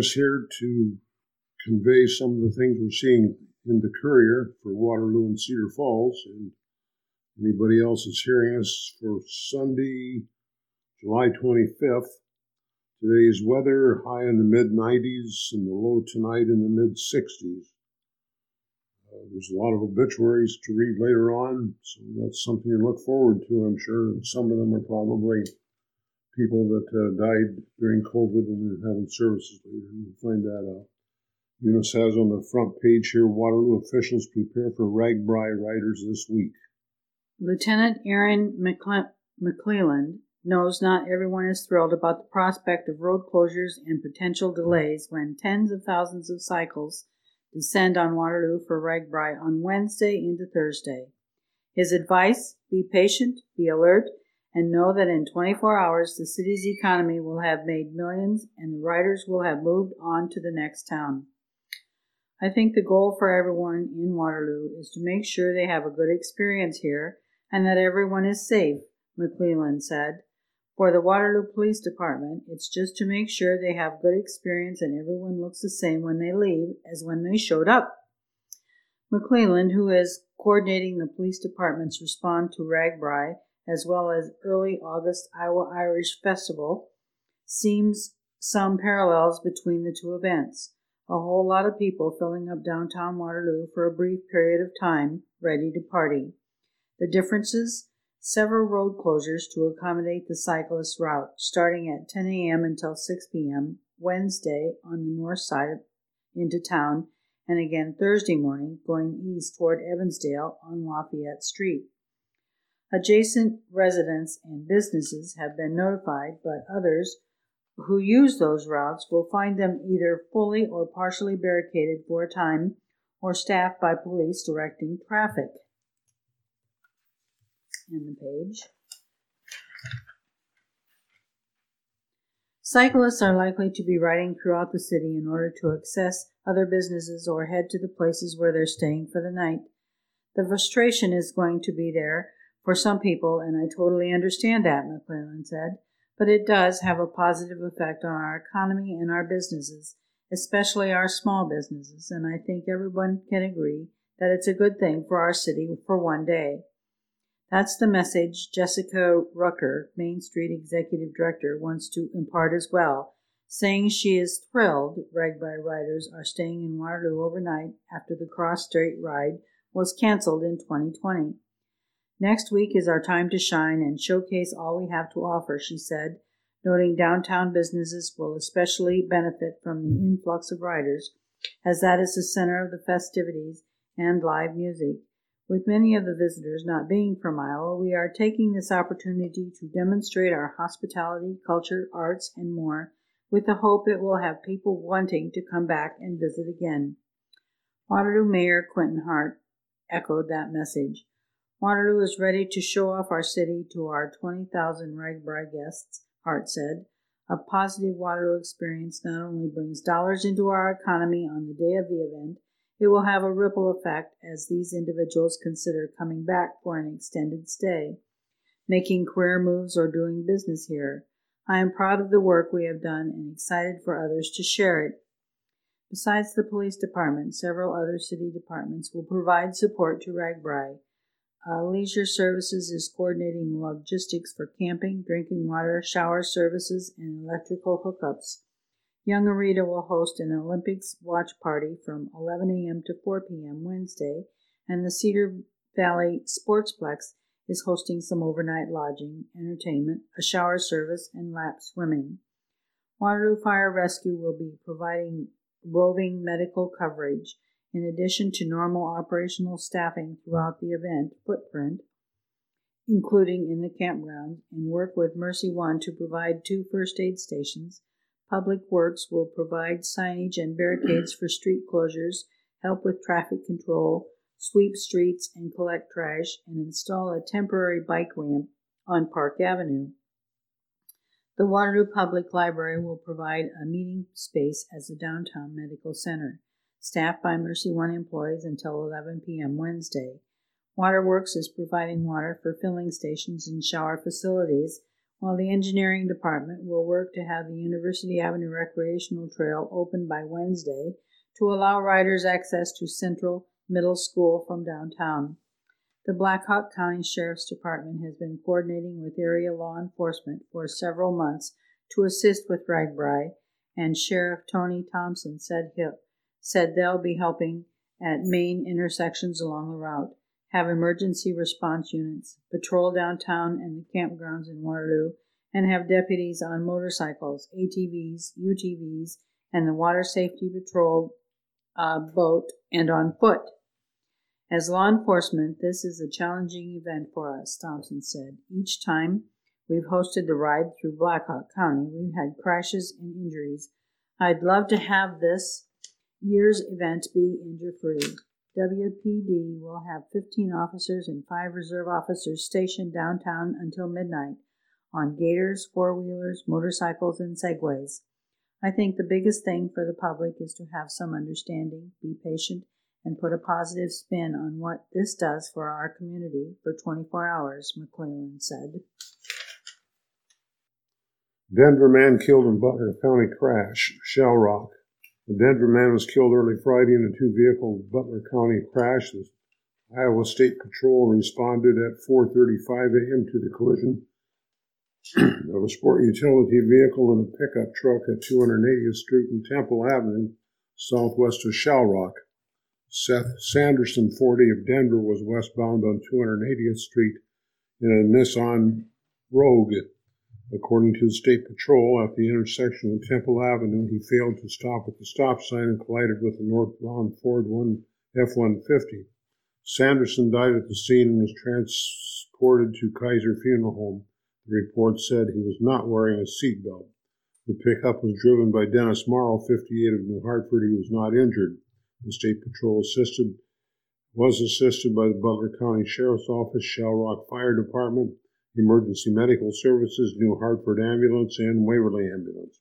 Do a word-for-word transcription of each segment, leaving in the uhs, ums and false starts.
us here to convey some of the things we're seeing in the Courier for Waterloo and Cedar Falls, and anybody else is hearing us for Sunday, July twenty-fifth. Today's weather, high in the mid nineties and the low tonight in the mid sixties. Uh, there's a lot of obituaries to read later on, so that's something to look forward to, I'm sure. And some of them are probably people that uh, died during COVID and are having services later. We'll find that out. Eunice has on the front page here, Waterloo officials prepare for RAGBRAI riders this week. Lieutenant Aaron McCle- McClelland knows not everyone is thrilled about the prospect of road closures and potential delays when tens of thousands of cycles descend on Waterloo for RAGBRAI on Wednesday into Thursday. His advice, be patient, be alert, and know that in twenty-four hours the city's economy will have made millions and the riders will have moved on to the next town. I think the goal for everyone in Waterloo is to make sure they have a good experience here and that everyone is safe, McClelland said. For the Waterloo Police Department, it's just to make sure they have good experience and everyone looks the same when they leave as when they showed up. McClelland, who is coordinating the police department's response to RAGBRAI as well as early August Iowa Irish Festival, sees some parallels between the two events. A whole lot of people filling up downtown Waterloo for a brief period of time, ready to party. The differences? Several road closures to accommodate the cyclist route, starting at ten a.m. until six p.m. Wednesday on the north side into town, and again Thursday morning going east toward Evansdale on Lafayette Street. Adjacent residents and businesses have been notified, but others who use those routes will find them either fully or partially barricaded for a time or staffed by police directing traffic. In the page. Cyclists are likely to be riding throughout the city in order to access other businesses or head to the places where they're staying for the night. The frustration is going to be there for some people, and I totally understand that, McClelland said, but it does have a positive effect on our economy and our businesses, especially our small businesses, and I think everyone can agree that it's a good thing for our city for one day. That's the message Jessica Rucker, Main Street Executive Director, wants to impart as well, saying she is thrilled RAGBRAI riders are staying in Waterloo overnight after the cross-strait ride was canceled in twenty twenty. Next week is our time to shine and showcase all we have to offer, she said, noting downtown businesses will especially benefit from the influx of riders, as that is the center of the festivities and live music. With many of the visitors not being from Iowa, we are taking this opportunity to demonstrate our hospitality, culture, arts, and more, with the hope it will have people wanting to come back and visit again. Waterloo Mayor Quentin Hart echoed that message. Waterloo is ready to show off our city to our twenty thousand RAGBRAI guests, Hart said. A positive Waterloo experience not only brings dollars into our economy on the day of the event, it will have a ripple effect as these individuals consider coming back for an extended stay, making career moves, or doing business here. I am proud of the work we have done and excited for others to share it. Besides the police department, several other city departments will provide support to RAGBRAI. Uh, Leisure Services is coordinating logistics for camping, drinking water, shower services, and electrical hookups. Young Arita will host an Olympics watch party from eleven a.m. to four p.m. Wednesday, and the Cedar Valley Sportsplex is hosting some overnight lodging, entertainment, a shower service, and lap swimming. Waterloo Fire Rescue will be providing roving medical coverage, in addition to normal operational staffing throughout the event footprint, including in the campground, and work with Mercy One to provide two first aid stations. Public Works will provide signage and barricades for street closures, help with traffic control, sweep streets and collect trash, and install a temporary bike ramp on Park Avenue. The Waterloo Public Library will provide a meeting space as a downtown medical center, staffed by Mercy One employees until eleven p.m. Wednesday. Waterworks is providing water for filling stations and shower facilities, while the engineering department will work to have the University Avenue Recreational Trail open by Wednesday to allow riders access to Central Middle School from downtown. The Black Hawk County Sheriff's Department has been coordinating with area law enforcement for several months to assist with RAGBRAI, and Sheriff Tony Thompson said he'll, said they'll be helping at main intersections along the route, have emergency response units, patrol downtown and the campgrounds in Waterloo, and have deputies on motorcycles, A T Vs, U T Vs, and the Water Safety Patrol uh, boat, and on foot. As law enforcement, this is a challenging event for us, Thompson said. Each time we've hosted the ride through Black Hawk County, we've had crashes and injuries. I'd love to have this year's event be injury-free. W P D will have fifteen officers and five reserve officers stationed downtown until midnight on gators, four-wheelers, motorcycles, and segways. I think the biggest thing for the public is to have some understanding, be patient, and put a positive spin on what this does for our community for twenty-four hours, McClellan said. Denver man killed in Butler County crash, Shell Rock. The Denver man was killed early Friday in a two-vehicle Butler County crash. The Iowa State Patrol responded at four thirty-five a.m. to the collision of a sport utility vehicle and a pickup truck at two hundred eightieth Street and Temple Avenue, southwest of Shell Rock. Seth Sanderson, forty, of Denver, was westbound on two hundred eightieth Street in a Nissan Rogue. According to the State Patrol, at the intersection of Temple Avenue, he failed to stop at the stop sign and collided with a northbound Ford F one fifty. Sanderson died at the scene and was transported to Kaiser Funeral Home. The report said he was not wearing a seatbelt. The pickup was driven by Dennis Morrow, fifty-eight, of New Hartford. He was not injured. The State Patrol assisted, was assisted by the Butler County Sheriff's Office, Shell Rock Fire Department, Emergency Medical Services, New Hartford Ambulance, and Waverly Ambulance.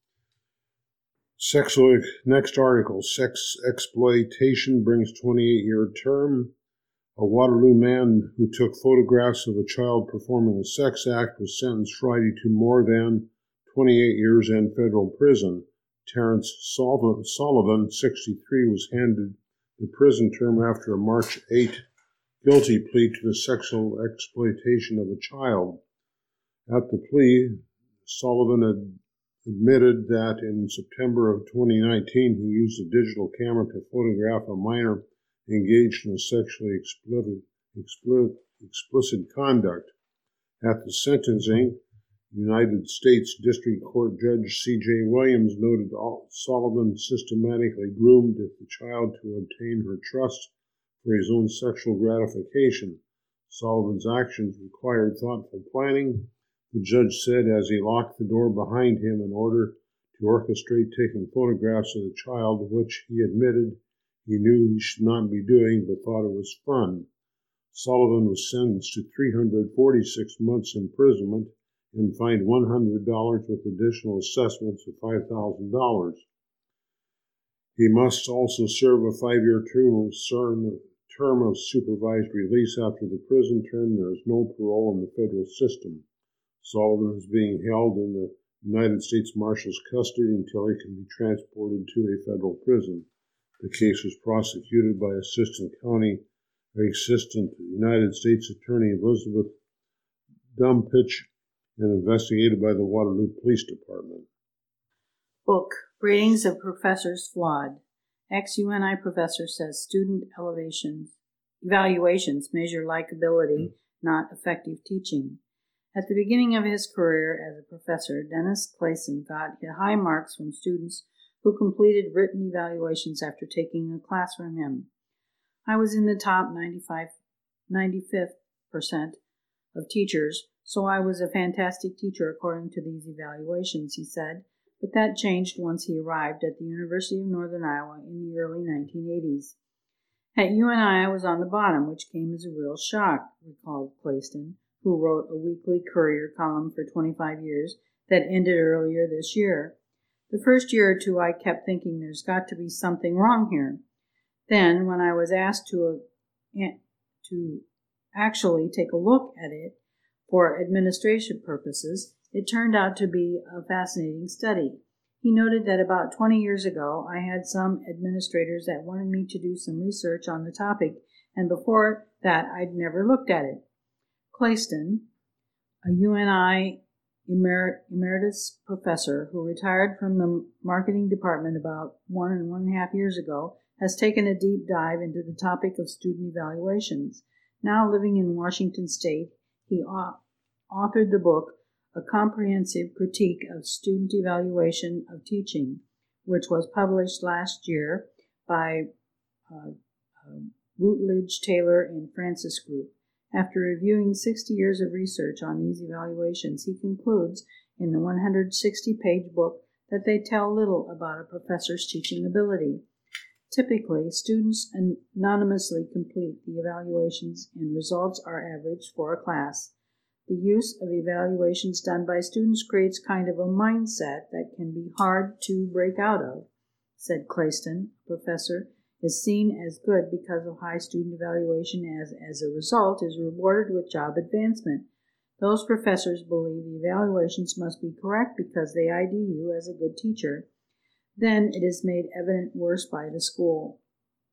Sexual, next article, sex exploitation brings twenty-eight-year term. A Waterloo man who took photographs of a child performing a sex act was sentenced Friday to more than twenty-eight years in federal prison. Terrence Sullivan, sixty-three, was handed the prison term after a March eighth guilty plea to the sexual exploitation of a child. At the plea, Sullivan had admitted that in September of twenty nineteen he used a digital camera to photograph a minor engaged in a sexually explicit, explicit, explicit conduct. At the sentencing, United States District Court Judge C J Williams noted Sullivan systematically groomed the child to obtain her trust for his own sexual gratification. Sullivan's actions required thoughtful planning, the judge said as he locked the door behind him in order to orchestrate taking photographs of the child, which he admitted he knew he should not be doing but thought it was fun. Sullivan was sentenced to three hundred forty-six months imprisonment and fined one hundred dollars with additional assessments of five thousand dollars. He must also serve a five-year term, term of supervised release after the prison term. There is no parole in the federal system. Sullivan is being held in the United States Marshal's custody until he can be transported to a federal prison. The case was prosecuted by Assistant County Assistant United States Attorney Elizabeth Dumpich and investigated by the Waterloo Police Department. Book, Ratings of Professors Flawed. Ex-U N I professor says student elevations, evaluations measure likability, not effective teaching. At the beginning of his career as a professor, Dennis Clayson got high marks from students who completed written evaluations after taking a class from him. I was in the top ninety-five, ninety-fifth percent of teachers, so I was a fantastic teacher according to these evaluations, he said, but that changed once he arrived at the University of Northern Iowa in the early nineteen eighties. At U N I, I was on the bottom, which came as a real shock, recalled Clayston, who wrote a weekly Courier column for twenty-five years that ended earlier this year. The first year or two, I kept thinking there's got to be something wrong here. Then, when I was asked to, uh, to actually take a look at it, For administration purposes, it turned out to be a fascinating study. He noted that about twenty years ago, I had some administrators that wanted me to do some research on the topic, and before that, I'd never looked at it. Clayston, a U N I emer- emeritus professor who retired from the marketing department about one and one and a half years ago, has taken a deep dive into the topic of student evaluations. Now living in Washington State, he authored the book, A Comprehensive Critique of Student Evaluation of Teaching, which was published last year by uh, uh, Routledge, Taylor, and Francis Group. After reviewing sixty years of research on these evaluations, he concludes in the one hundred sixty page book that they tell little about a professor's teaching ability. Typically, students anonymously complete the evaluations and results are averaged for a class. The use of evaluations done by students creates kind of a mindset that can be hard to break out of, said Clayston. A professor is seen as good because of high student evaluation as, as a result, is rewarded with job advancement. Those professors believe the evaluations must be correct because they I D you as a good teacher. Then it is made evident worse by the school.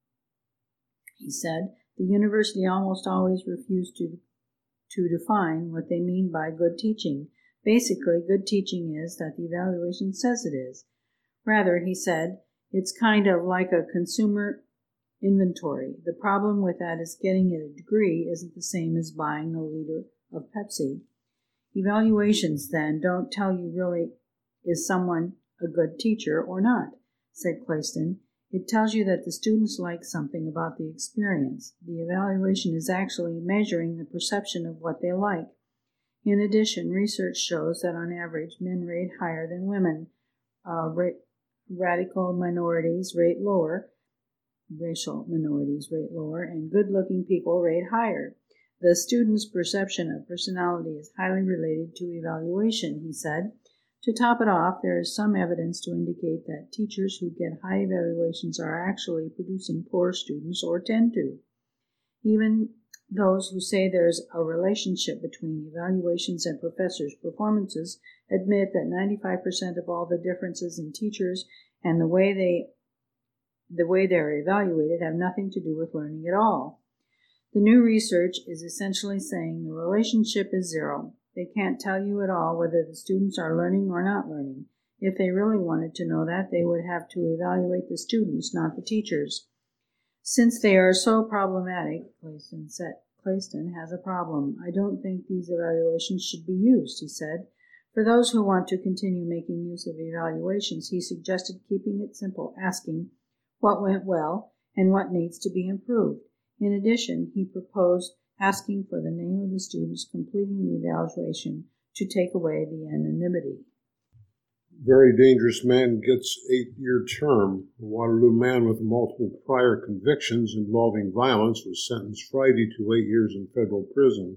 He said, the university almost always refused to to define what they mean by good teaching. Basically, good teaching is that the evaluation says it is. Rather, he said, it's kind of like a consumer inventory. The problem with that is getting a degree isn't the same as buying a liter of Pepsi. Evaluations, then, don't tell you really is someone a good teacher or not, said Clayston. It tells you that the students like something about the experience. The evaluation is actually measuring the perception of what they like. In addition, research shows that on average, men rate higher than women. Uh, ra- radical minorities rate lower, racial minorities rate lower, and good-looking people rate higher. The student's perception of personality is highly related to evaluation, he said. To top it off, there is some evidence to indicate that teachers who get high evaluations are actually producing poor students or tend to. Even those who say there's a relationship between evaluations and professors' performances admit that ninety-five percent of all the differences in teachers and the way they the way they're evaluated have nothing to do with learning at all. The new research is essentially saying the relationship is zero. They can't tell you at all whether the students are learning or not learning. If they really wanted to know that, they would have to evaluate the students, not the teachers. Since they are so problematic, Clayston said, Clayston has a problem. I don't think these evaluations should be used, he said. For those who want to continue making use of evaluations, he suggested keeping it simple, asking what went well and what needs to be improved. In addition, he proposed asking for the name of the students completing the evaluation to take away the anonymity. Very dangerous man gets eight-year term. A Waterloo man with multiple prior convictions involving violence was sentenced Friday to eight years in federal prison.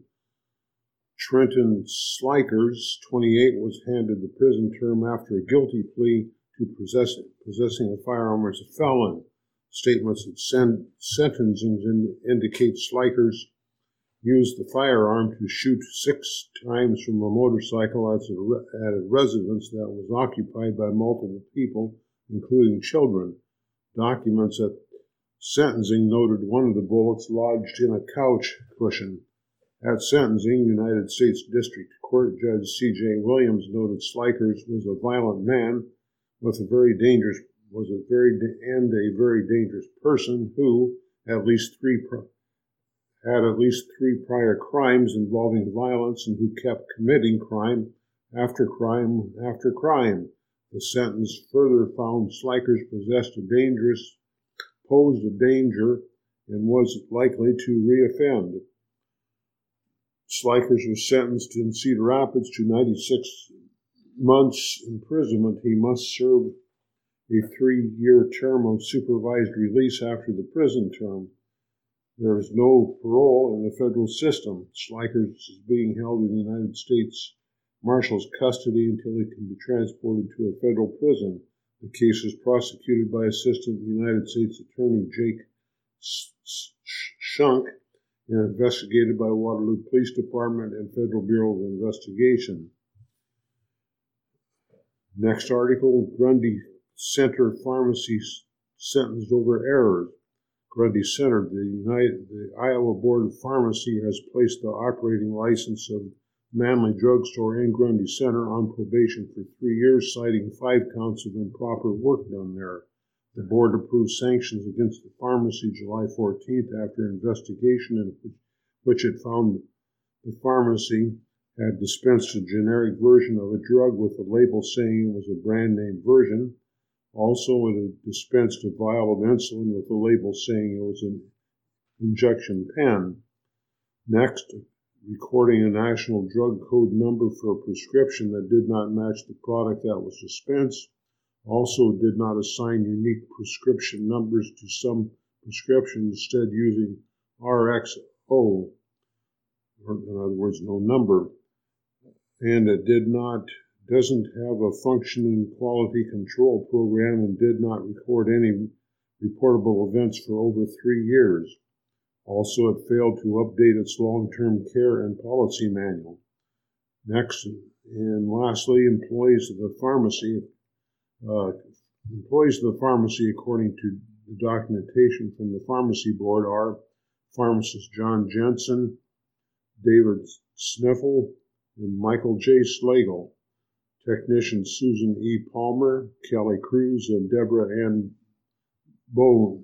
Trenton Slikers, twenty-eight, was handed the prison term after a guilty plea to possessing, possessing a firearm as a felon. Statements that send sentencing in, indicate Slikers used the firearm to shoot six times from a motorcycle at a, at a residence that was occupied by multiple people, including children. Documents at sentencing noted one of the bullets lodged in a couch cushion. At sentencing, United States District Court Judge C J Williams noted Slikers was a violent man with a very dangerous was a very and a very dangerous person who at least three had at least three prior crimes involving violence and who kept committing crime after crime after crime. The sentence further found Slikers possessed a dangerous, posed a danger, and was likely to reoffend. Slikers was sentenced in Cedar Rapids to ninety-six months imprisonment. He must serve a three-year term of supervised release after the prison term. There is no parole in the federal system. Slikers is being held in the United States Marshal's custody until he can be transported to a federal prison. The case is prosecuted by Assistant United States Attorney Jake Shunk and investigated by Waterloo Police Department and Federal Bureau of Investigation. Next article, Grundy Center Pharmacy sentenced over errors. Grundy Center, the, United, the Iowa Board of Pharmacy has placed the operating license of Manly Drug Store in Grundy Center on probation for three years, citing five counts of improper work done there. The board approved sanctions against the pharmacy July fourteenth after investigation in which it found the pharmacy had dispensed a generic version of a drug with a label saying it was a brand name version. Also, it had dispensed a vial of insulin with a label saying it was an injection pen. Next, recording a national drug code number for a prescription that did not match the product that was dispensed. Also did not assign unique prescription numbers to some prescriptions, instead using R X O, or in other words, no number. And it did not, doesn't have a functioning quality control program and did not record any reportable events for over three years. Also, it failed to update its long-term care and policy manual. Next, and lastly, employees of the pharmacy, uh, employees of the pharmacy, according to the documentation from the pharmacy board, are pharmacist John Jensen, David Sniffle, and Michael J. Slagle, technicians Susan E. Palmer, Kelly Cruz, and Deborah Ann Bow-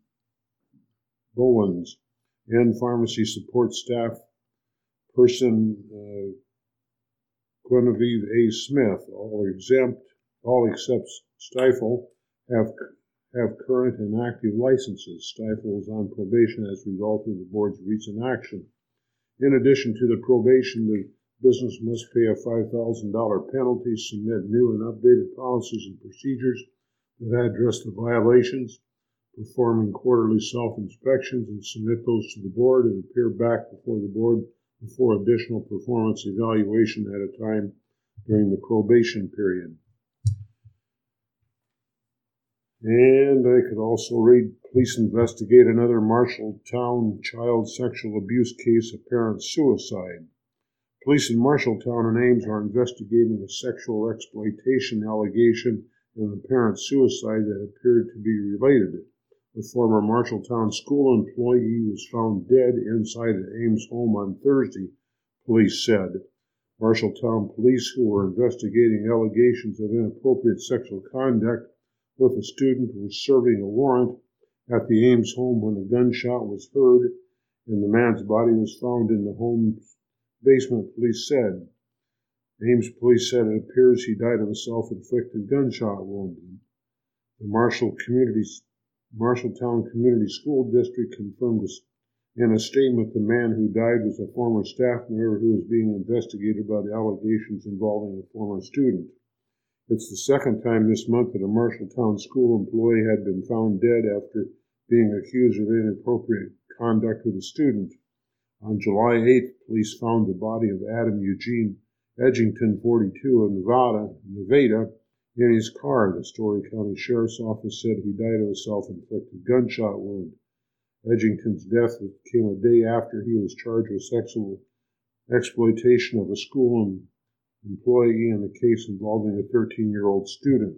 Bowens, and pharmacy support staff person uh, Genevieve A. Smith. All exempt, all except Stifel have have current and active licenses. Stifel is on probation as a result of the board's recent action. In addition to the probation, the business must pay a five thousand dollars penalty, submit new and updated policies and procedures that address the violations, performing quarterly self-inspections, and submit those to the board and appear back before the board before additional performance evaluation at a time during the probation period. And I could also read, police investigate another Marshalltown child sexual abuse case, apparent suicide. Police in Marshalltown and Ames are investigating a sexual exploitation allegation and an apparent suicide that appeared to be related. A former Marshalltown school employee was found dead inside an Ames home on Thursday, police said. Marshalltown police, who were investigating allegations of inappropriate sexual conduct with a student, were serving a warrant at the Ames home when a gunshot was heard and the man's body was found in the home's basement, police said. Ames police said it appears he died of a self-inflicted gunshot wound. The Marshall Communities Marshalltown Community School District confirmed in a statement the man who died was a former staff member who was being investigated by the allegations involving a former student. It's the second time this month that a Marshalltown school employee had been found dead after being accused of inappropriate conduct with a student. On July eighth, police found the body of Adam Eugene Edgington, forty-two, of Nevada, Nevada, in his car. The Story County Sheriff's Office said he died of a self-inflicted gunshot wound. Edgington's death came a day after he was charged with sexual exploitation of a school employee in a case involving a thirteen-year-old student.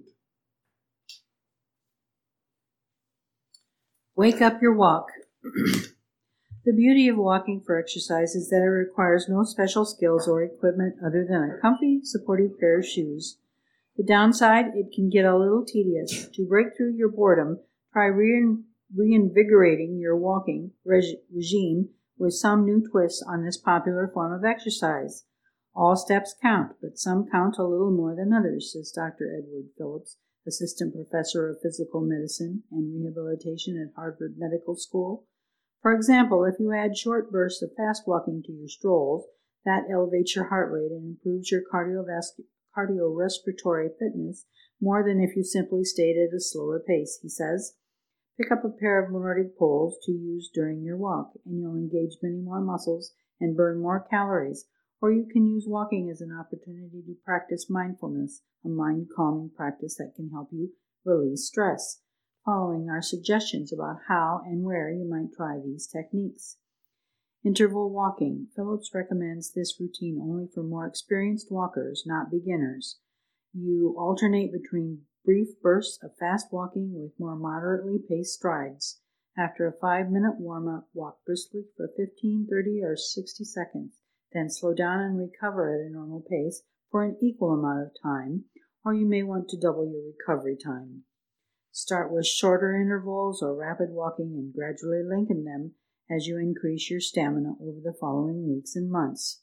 Wake up your walk. The beauty of walking for exercise is that it requires no special skills or equipment other than a comfy, supportive pair of shoes. The downside, it can get a little tedious. To break through your boredom, try rein- reinvigorating your walking reg- regime with some new twists on this popular form of exercise. All steps count, but some count a little more than others, says Doctor Edward Phillips, Assistant Professor of Physical Medicine and Rehabilitation at Harvard Medical School. For example, if you add short bursts of fast walking to your strolls, that elevates your heart rate and improves your cardiovascular cardiorespiratory fitness more than if you simply stayed at a slower pace, he says. Pick up a pair of Nordic poles to use during your walk, and you'll engage many more muscles and burn more calories. Or you can use walking as an opportunity to practice mindfulness, a mind-calming practice that can help you release stress. Following are suggestions about how and where you might try these techniques. Interval walking. Phillips recommends this routine only for more experienced walkers, not beginners. You alternate between brief bursts of fast walking with more moderately paced strides. After a five-minute warm-up, walk briskly for fifteen, thirty, or sixty seconds. Then slow down and recover at a normal pace for an equal amount of time, or you may want to double your recovery time. Start with shorter intervals or rapid walking and gradually lengthen them as you increase your stamina over the following weeks and months.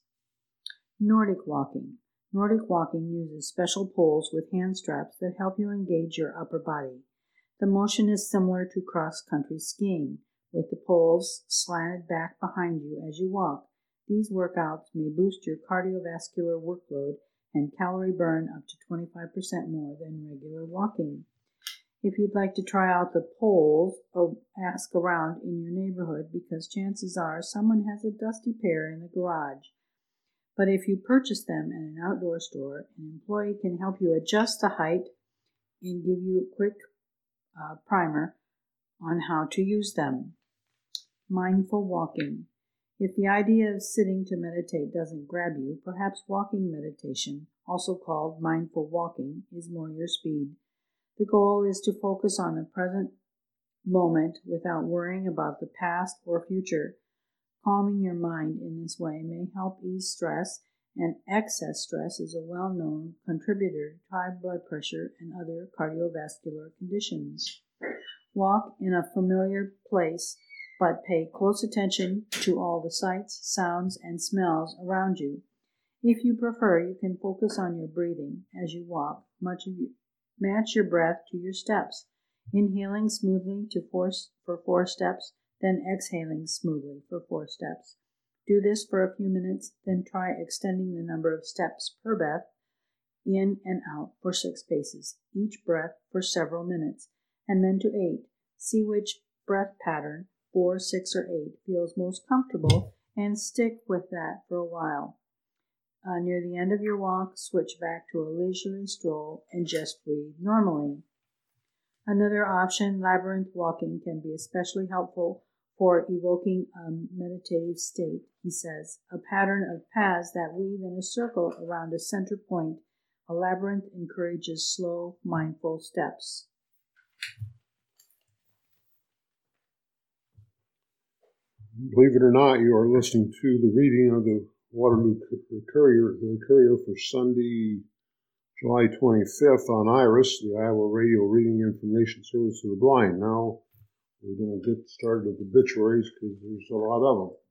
Nordic walking. Nordic walking uses special poles with hand straps that help you engage your upper body. The motion is similar to cross-country skiing, with the poles slanted back behind you as you walk. These workouts may boost your cardiovascular workload and calorie burn up to twenty-five percent more than regular walking. If you'd like to try out the poles, or ask around in your neighborhood because chances are someone has a dusty pair in the garage. But if you purchase them at an outdoor store, an employee can help you adjust the height and give you a quick uh, primer on how to use them. Mindful walking. If the idea of sitting to meditate doesn't grab you, perhaps walking meditation, also called mindful walking, is more your speed. The goal is to focus on the present moment without worrying about the past or future. Calming your mind in this way may help ease stress, and excess stress is a well-known contributor to high blood pressure and other cardiovascular conditions. Walk in a familiar place, but pay close attention to all the sights, sounds, and smells around you. If you prefer, you can focus on your breathing as you walk. Much of you match your breath to your steps, inhaling smoothly to four, for four steps, then exhaling smoothly for four steps. Do this for a few minutes, then try extending the number of steps per breath in and out for six paces, each breath for several minutes, and then to eight. See which breath pattern, four, six, or eight, feels most comfortable, and stick with that for a while. Uh, near the end of your walk, switch back to a leisurely stroll and just breathe normally. Another option, labyrinth walking, can be especially helpful for evoking a meditative state, he says. A pattern of paths that weave in a circle around a center point. A labyrinth encourages slow, mindful steps. Believe it or not, you are listening to the reading of the Waterloo Courier, the Courier for Sunday, July twenty-fifth on IRIS, the Iowa Radio Reading Information Service of the Blind. Now we're going to get started with obituaries because there's a lot of them.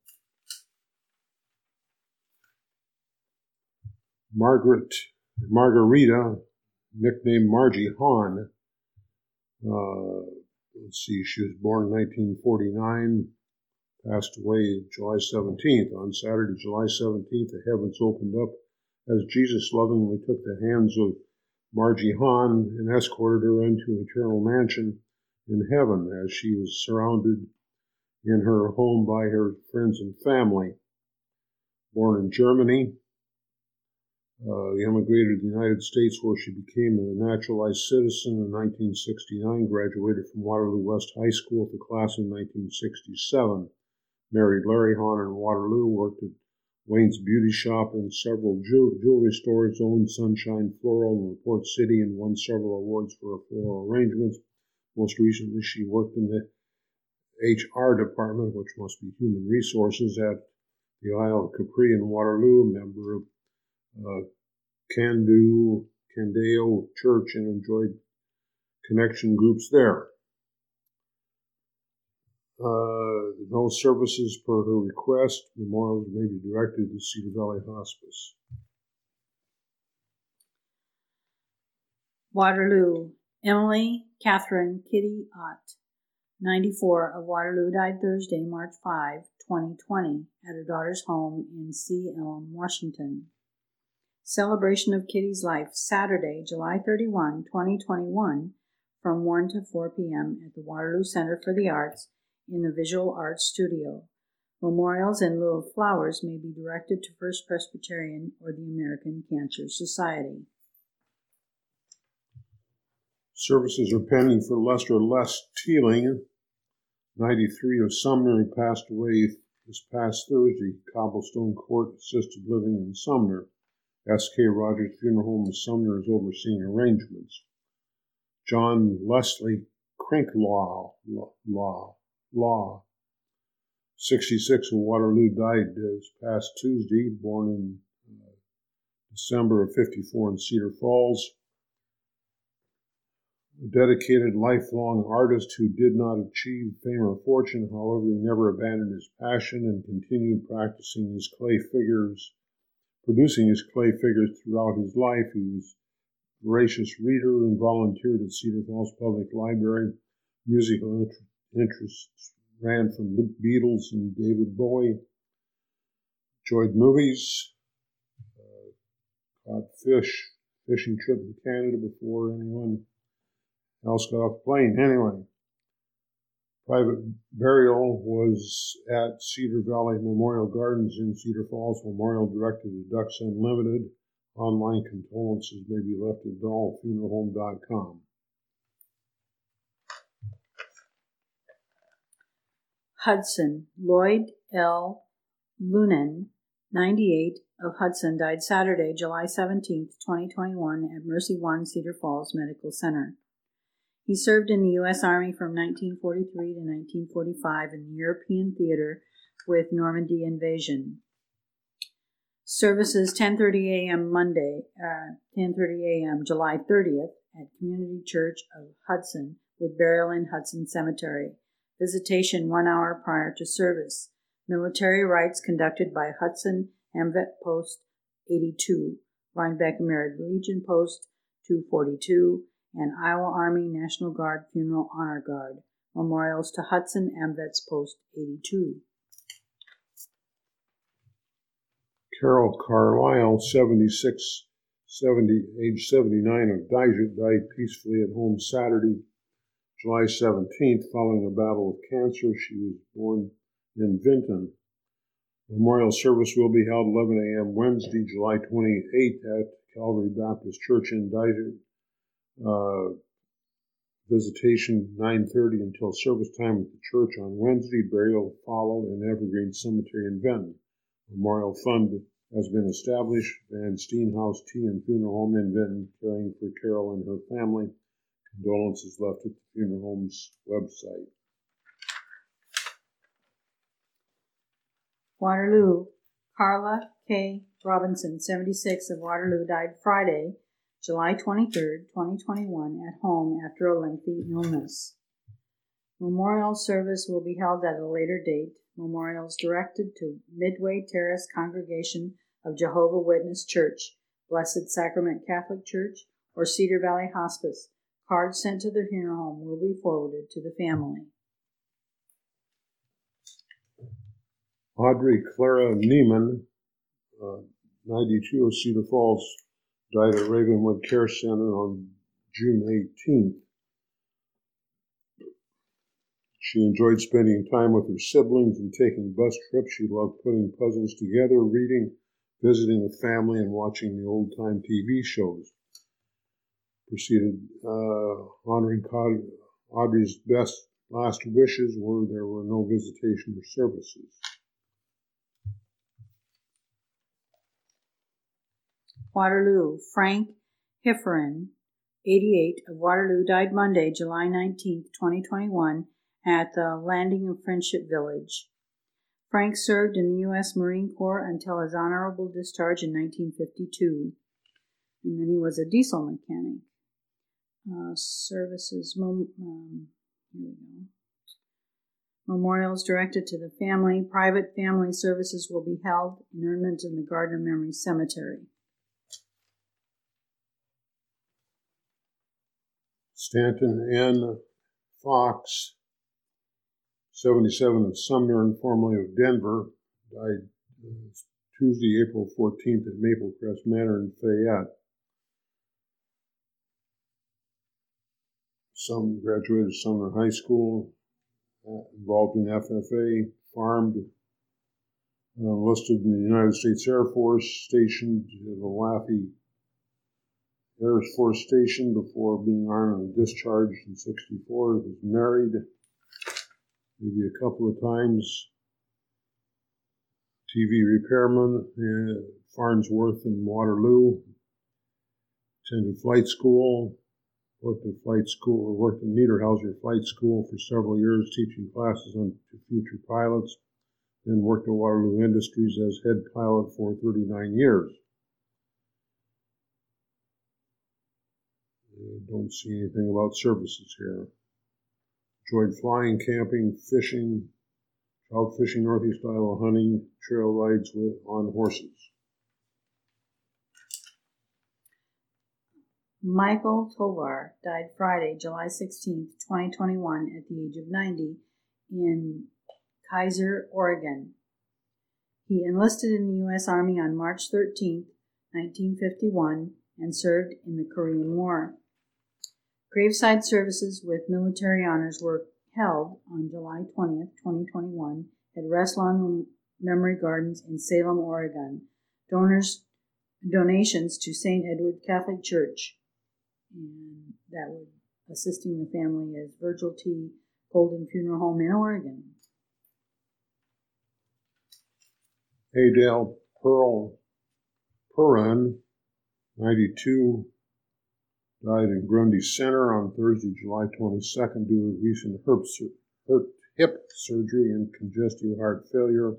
Margaret, Margarita, nicknamed Margie Hahn. Uh, let's see, she was born in nineteen forty-nine. Passed away July seventeenth. On Saturday, July seventeenth, the heavens opened up as Jesus lovingly took the hands of Margie Hahn and escorted her into an eternal mansion in heaven as she was surrounded in her home by her friends and family. Born in Germany, uh, emigrated to the United States where she became a naturalized citizen in nineteen sixty-nine, graduated from Waterloo West High School with the class in nineteen sixty-seven. Married Larry Hahn in Waterloo, worked at Wayne's Beauty Shop and several jewelry stores, owned Sunshine Floral in LaPorte City, and won several awards for her floral arrangements. Most recently, she worked in the H R department, which must be human resources, at the Isle of Capri in Waterloo, a member of uh, Candu, Candeo Church, and enjoyed connection groups there. Uh, no services per her request. Memorials may be directed to Cedar Valley Hospice. Waterloo. Emily Catherine Kitty Ott, ninety-four, of Waterloo, died Thursday, March fifth, twenty twenty, at her daughter's home in Sea Elm, Washington. Celebration of Kitty's life, Saturday, July thirty-first, twenty twenty-one, from one to four p.m. at the Waterloo Center for the Arts in the Visual Arts Studio. Memorials in lieu of flowers may be directed to First Presbyterian or the American Cancer Society. Services are pending for Lester Les Teeling, ninety-three, of Sumner, who passed away This past Thursday, Cobblestone Court Assisted Living in Sumner. S K Rogers Funeral Home in Sumner is overseeing arrangements. John Leslie Crinklaw, Law, Law, Law, sixty-six of Waterloo, died this past Tuesday, born in uh, December of fifty-four in Cedar Falls. A dedicated lifelong artist who did not achieve fame or fortune, however, he never abandoned his passion and continued practicing his clay figures, producing his clay figures throughout his life. He was a voracious reader and volunteered at Cedar Falls Public Library. Musical inter- interests ran from the Beatles and David Bowie. Enjoyed movies, uh, caught fish, fishing trip to Canada before anyone else got off the plane. Anyway, private burial was at Cedar Valley Memorial Gardens in Cedar Falls. Memorial directed to Ducks Unlimited. Online condolences may be left at doll funeral home dot com. Hudson. Lloyd L. Lunan, ninety-eight, of Hudson, died Saturday, July seventeenth, twenty twenty-one, at Mercy One Cedar Falls Medical Center. He served in the U S Army from nineteen forty-three to nineteen forty-five in the European theater with Normandy Invasion. Services ten thirty a.m. Monday, uh, ten thirty a.m. July thirtieth at Community Church of Hudson with burial in Hudson Cemetery. Visitation one hour prior to service. Military rites conducted by Hudson AMVET Post eighty-two, Rhinebeck American Legion Post two forty-two, and Iowa Army National Guard Funeral Honor Guard. Memorials to Hudson AMVETS Post eighty-two. Carol Carlisle, seventy-six, seventy, age seventy-nine, of Dyjet, died peacefully at home Saturday, July seventeenth, following a battle of cancer. She was born in Vinton. Memorial service will be held eleven a.m. Wednesday, July twenty-eighth at Calvary Baptist Church in Dyjet. Uh, visitation nine thirty until service time at the church on Wednesday. Burial will follow in Evergreen Cemetery in Vinton. Memorial Fund has been established. Van Steenhouse Tea and Funeral Home in Vinton, caring for Carol and her family. Condolences left at the funeral home's website. Waterloo. Carla K. Robinson, seventy-six, of Waterloo, died Friday, July twenty-third, twenty twenty-one, at home after a lengthy illness. Memorial service will be held at a later date. Memorials directed to Midway Terrace Congregation of Jehovah's Witness Church, Blessed Sacrament Catholic Church, or Cedar Valley Hospice. Cards sent to the funeral home will be forwarded to the family. Audrey Clara Neiman, uh, ninety-two, of Cedar Falls, died at Ravenwood Care Center on June eighteenth. She enjoyed spending time with her siblings and taking bus trips. She loved putting puzzles together, reading, visiting with family, and watching the old-time T V shows. Proceeded uh, honoring Audrey's best last wishes were there were no visitation or services. Waterloo. Frank Hifferin, eighty-eight, of Waterloo, died Monday, July nineteenth, twenty twenty-one, at the Landing of Friendship Village. Frank served in the U S Marine Corps until his honorable discharge in nineteen fifty-two, and then he was a diesel mechanic. Uh, services, mem- um, here we go. Memorials directed to the family. Private family services will be held in Ernment in the Garden of Memory Cemetery. Stanton N. Fox, seventy-seven, of Sumner and formerly of Denver, died uh, Tuesday, April fourteenth at Maple Crest Manor in Fayette. Some graduated Sumner High School, uh, involved in F F A, farmed, uh, enlisted in the United States Air Force, stationed at Olathe Air Force Station before being armed and discharged in sixty-four. He was married maybe a couple of times. T V repairman at Farnsworth in Waterloo. Attended flight school. Worked at flight school, worked in Niederhauser Flight School for several years, teaching classes on future pilots. Then worked at Waterloo Industries as head pilot for thirty-nine years. I don't see anything about services here. Enjoyed flying, camping, fishing, trout fishing, Northeast Iowa hunting, trail rides with on horses. Michael Tovar died Friday, July sixteenth, twenty twenty-one, at the age of ninety in Kaiser, Oregon. He enlisted in the U S Army on March thirteenth, nineteen fifty-one, and served in the Korean War. Graveside services with military honors were held on July twentieth, twenty twenty-one, at Restlawn Memory Gardens in Salem, Oregon. Donors donations to Saint Edward Catholic Church, and that would assisting the family as Virgil T. Golden Funeral Home in Oregon. Adele Pearl Perrin, ninety-two, died in Grundy Center on Thursday, July twenty-second, due to recent hip surgery and congestive heart failure.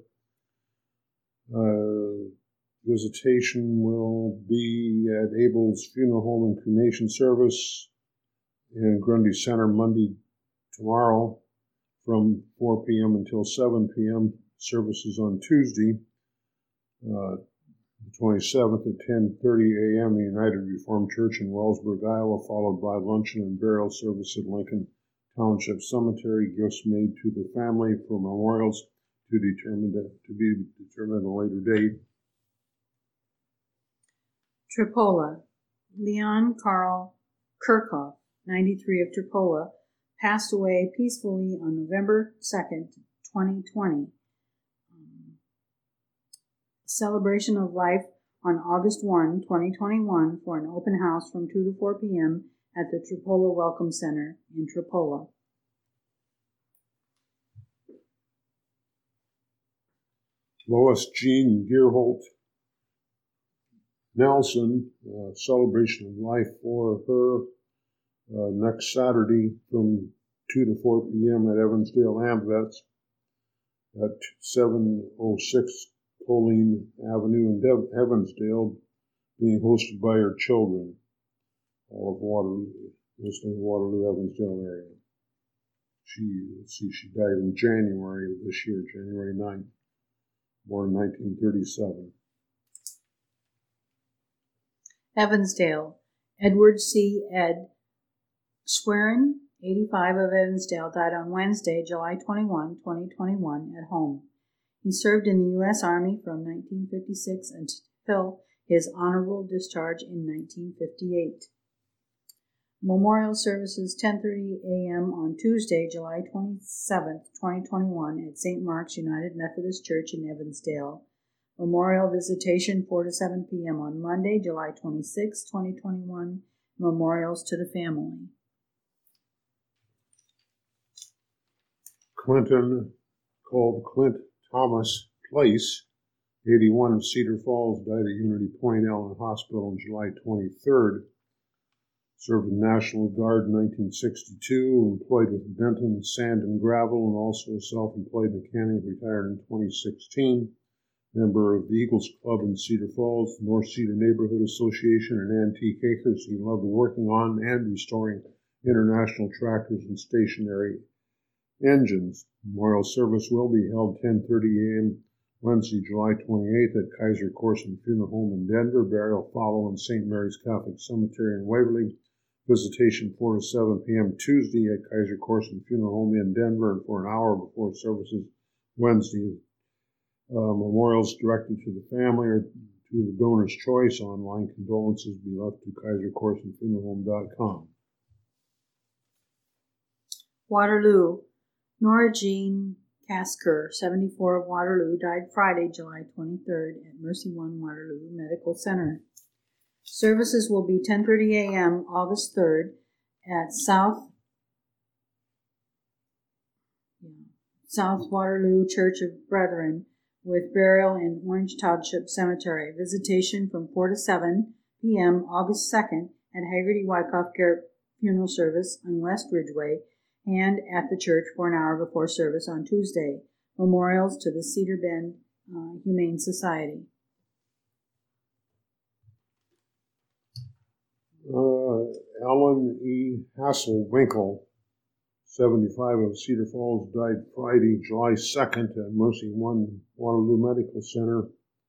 Uh, visitation will be at Abel's Funeral Home and Cremation Service in Grundy Center Monday, tomorrow, from four p.m. until seven p.m. Services on Tuesday, uh, the twenty-seventh at ten thirty a.m. the United Reformed Church in Wellsburg, Iowa, followed by luncheon and burial service at Lincoln Township Cemetery. Gifts made to the family for memorials to determine to be determined at a later date. Tripola. Leon Carl Kirchhoff, ninety-three, of Tripola, passed away peacefully on November second, twenty twenty. Um, celebration of life on August first, twenty twenty-one, for an open house from two to four p.m. at the Tripola Welcome Center in Tripola. Lois Jean Gearholt Nelson, uh, celebration of life for her uh, next Saturday from two to four p.m. at Evansdale Amvets at seven oh six Pauline Avenue in Dev- Evansdale, being hosted by her children, all of Waterloo, mostly Waterloo, Evansdale area. She, let's see, she died in January of this year, January ninth, born in nineteen thirty-seven. Evansdale. Edward C. Ed Schwerin, eighty-five, of Evansdale, died on Wednesday, July twenty-first, twenty twenty-one, at home. He served in the U S Army from nineteen fifty-six until his honorable discharge in nineteen fifty-eight. Memorial services ten thirty a.m. on Tuesday, July twenty-seventh, twenty twenty-one, at Saint Mark's United Methodist Church in Evansdale. Memorial visitation four to seven p.m. on Monday, July twenty-sixth, twenty twenty-one. Memorials to the family. Clinton, called Clint Thomas Place, eighty-one, of Cedar Falls, died at Unity Point Allen Hospital on July twenty-third. Served in National Guard in nineteen sixty-two, employed with Benton Sand and Gravel, and also a self-employed mechanic, retired in twenty sixteen. Member of the Eagles Club in Cedar Falls, the North Cedar Neighborhood Association, and Antique Acres. He loved working on and restoring international tractors and stationary engines. Memorial service will be held ten thirty a.m. Wednesday, July twenty-eighth, at Kaiser Corson Funeral Home in Denver. Burial follow in Saint Mary's Catholic Cemetery in Waverly. Visitation four to seven p.m. Tuesday at Kaiser Corson Funeral Home in Denver, and for an hour before services Wednesday. Uh, memorials directed to the family or to the donor's choice. Online condolences be left to kaiser corson funeral home dot com. Waterloo. Nora Jean Casker, seventy-four, of Waterloo, died Friday, July twenty-third, at Mercy One Waterloo Medical Center. Services will be ten thirty a.m. August third at South yeah, South Waterloo Church of Brethren, with burial in Orange Township Cemetery. Visitation from four to seven p.m. August second at Haggerty Wyckoff Care Funeral Service on West Ridgeway and at the church for an hour before service on Tuesday. Memorials to the Cedar Bend uh, Humane Society. Uh, Alan E. Hasselwinkle, seventy-five, of Cedar Falls, died Friday, July second at Mercy One Waterloo Medical Center.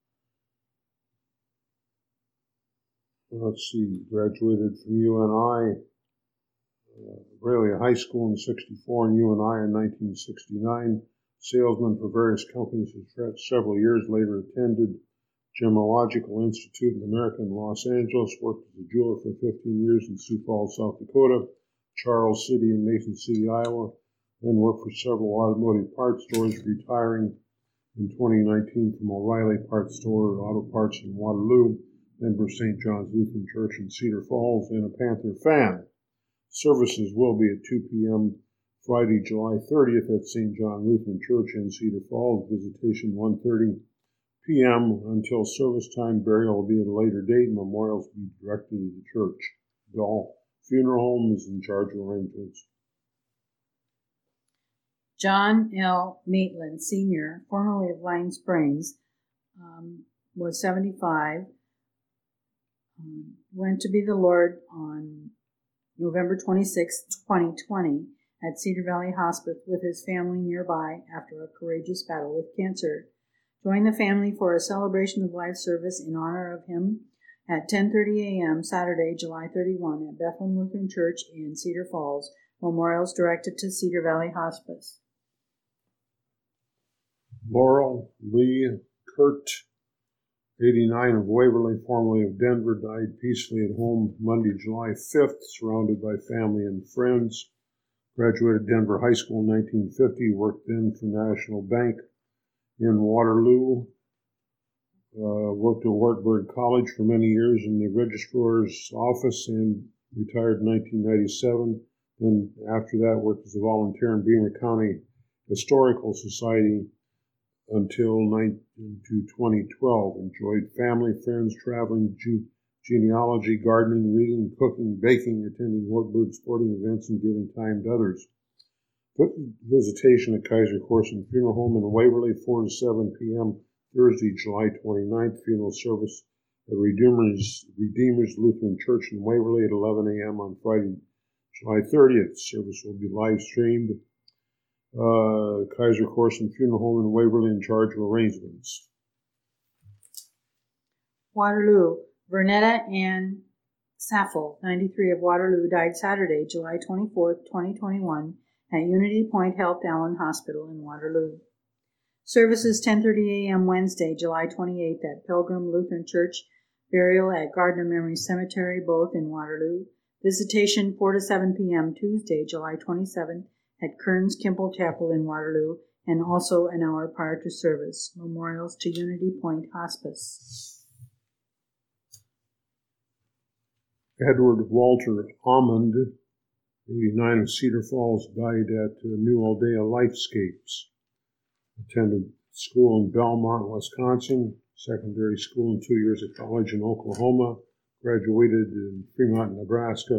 Let's see, graduated from U N I, uh, Aurelia High School in sixty-four, and U N I in nineteen sixty-nine. Salesman for various companies for several years, later attended Gemological Institute in America in Los Angeles, worked as a jeweler for fifteen years in Sioux Falls, South Dakota, Charles City and Mason City, Iowa, then worked for several automotive parts stores, retiring in twenty nineteen from O'Reilly Parts Store, Auto Parts in Waterloo, member of Saint John's Lutheran Church in Cedar Falls, and a Panther fan. Services will be at two p.m. Friday, July thirtieth at Saint John Lutheran Church in Cedar Falls. Visitation one thirty p.m. until service time. Burial will be at a later date. Memorials will be directed to the church. Dahl Funeral Home is in charge of arrangements. John L. Maitland, Senior, formerly of Line Springs, um, was seventy-five. Um, went to be the Lord on November twenty-sixth, twenty twenty, at Cedar Valley Hospice with his family nearby after a courageous battle with cancer. Join the family for a celebration of life service in honor of him at ten thirty a.m. Saturday, July thirty-first at Bethlehem Lutheran Church in Cedar Falls. Memorials directed to Cedar Valley Hospice. Laurel Lee Kurt, eighty-nine, of Waverly, formerly of Denver, died peacefully at home Monday, July fifth, surrounded by family and friends. Graduated Denver High School in nineteen fifty, worked then for National Bank in Waterloo, uh, worked at Wartburg College for many years in the registrar's office and retired in nineteen ninety-seven. Then after that worked as a volunteer in Beamer County Historical Society until twenty twelve. Enjoyed family, friends, traveling, ge- genealogy, gardening, reading, cooking, baking, attending Wartburg sporting events, and giving time to others. Visitation at Kaiser Corson Funeral Home in Waverly, four to seven p.m. Thursday, July twenty-ninth. Funeral service at Redeemers, Redeemers Lutheran Church in Waverly at eleven a.m. on Friday, July thirtieth. Service will be live streamed. Uh, Kaiser Corson Funeral Home in Waverly in charge of arrangements. Waterloo. Vernetta Ann Saffel, ninety-three, of Waterloo, died Saturday, July twenty-fourth, twenty twenty-one, at Unity Point Health Allen Hospital in Waterloo. Services ten thirty a.m. Wednesday, July twenty-eighth, at Pilgrim Lutheran Church. Burial at Gardner Memory Cemetery, both in Waterloo. Visitation four to seven p.m. Tuesday, July twenty-seventh, at Kearns Kimball Chapel in Waterloo, and also an hour prior to service. Memorials to Unity Point Hospice. Edward Walter Almond, eighty-nine, of Cedar Falls, died at uh, New Aldea Lifescapes. Attended school in Belmont, Wisconsin, secondary school and two years at college in Oklahoma. Graduated in Fremont, Nebraska.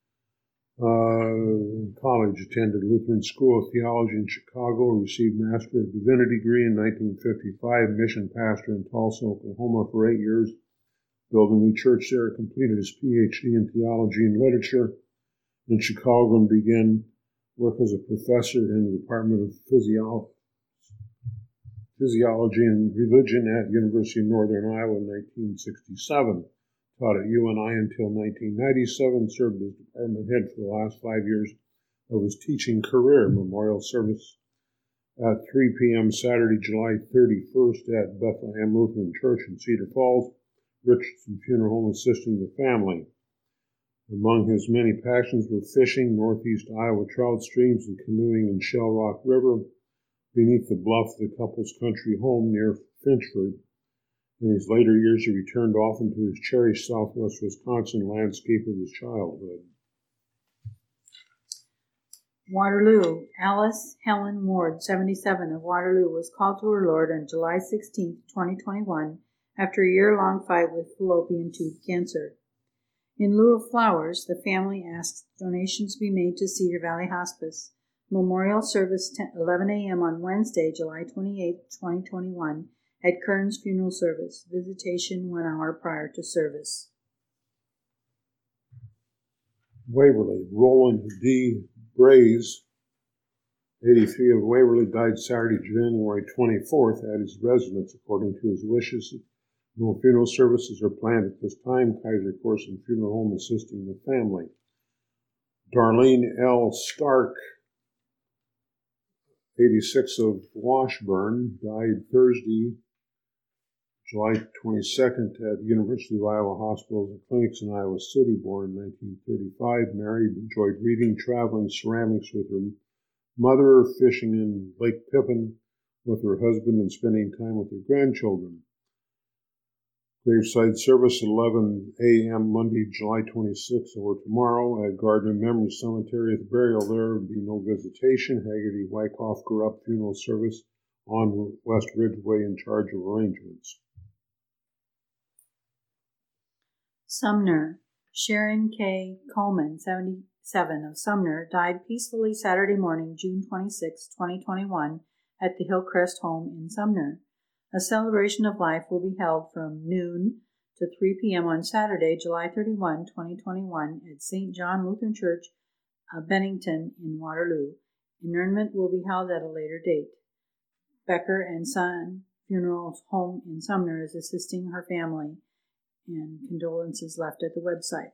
Uh, in college, attended Lutheran School of Theology in Chicago, received Master of Divinity degree in nineteen fifty-five, mission pastor in Tulsa, Oklahoma for eight years. Built a new church there, completed his P H D in theology and literature in Chicago, and began work as a professor in the Department of Physio- Physiology and Religion at University of Northern Iowa in nineteen sixty-seven. Taught at U N I until nineteen ninety-seven, served as department head for the last five years of his teaching career. Memorial service at three p.m. Saturday, July thirty-first at Bethlehem Lutheran Church in Cedar Falls. Richardson Funeral Home assisting the family. Among his many passions were fishing, northeast Iowa trout streams, and canoeing in Shell Rock River beneath the bluff of the couple's country home near Finchford. In his later years, he returned often to his cherished southwest Wisconsin landscape of his childhood. Waterloo. Alice Helen Ward, seventy-seven, of Waterloo, was called to her Lord on July sixteenth, twenty twenty-one, after a year-long fight with fallopian tube cancer. In lieu of flowers, the family asks donations be made to Cedar Valley Hospice. Memorial service eleven a.m. on Wednesday, July twenty-eighth, twenty twenty-one, at Kern's Funeral Service. Visitation one hour prior to service. Waverly. Roland D. Braze, eighty-three, of Waverly, died Saturday, January twenty-fourth, at his residence, according to his wishes. No funeral services are planned at this time. Kaiser Corson Funeral Home assisting the family. Darlene L. Stark, eighty-six, of Washburn, died Thursday, July twenty-second, at University of Iowa Hospitals and Clinics in Iowa City. Born in nineteen thirty-five, married, enjoyed reading, traveling, ceramics with her mother, fishing in Lake Pippin with her husband, and spending time with her grandchildren. Graveside service at eleven a.m. Monday, July twenty-sixth, or tomorrow, at Gardner Memory Cemetery. At the burial there would be no visitation. Haggerty Wyckoff grew up funeral service on West Ridgeway, in charge of arrangements. Sumner. Sharon K. Coleman, seventy-seven, of Sumner, died peacefully Saturday morning, June twenty-sixth, twenty twenty-one, at the Hillcrest home in Sumner. A celebration of life will be held from noon to three p.m. on Saturday, July thirty-first, twenty twenty-one, at Saint John Lutheran Church, uh, Bennington in Waterloo. Interment will be held at a later date. Becker and Son Funeral Home in Sumner is assisting her family, and condolences left at the website.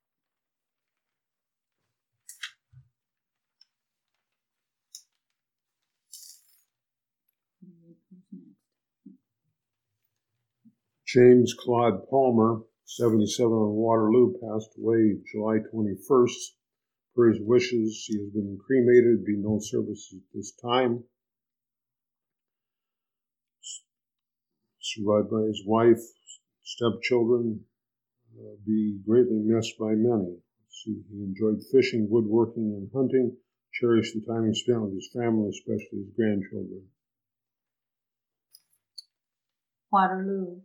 James Claude Palmer, seventy-seven, of Waterloo, passed away July twenty-first. Per his wishes, he has been cremated. Be no service at this time. Survived by his wife, stepchildren, uh, be greatly missed by many. Let's see, he enjoyed fishing, woodworking, and hunting. Cherished the time he spent with his family, especially his grandchildren. Waterloo.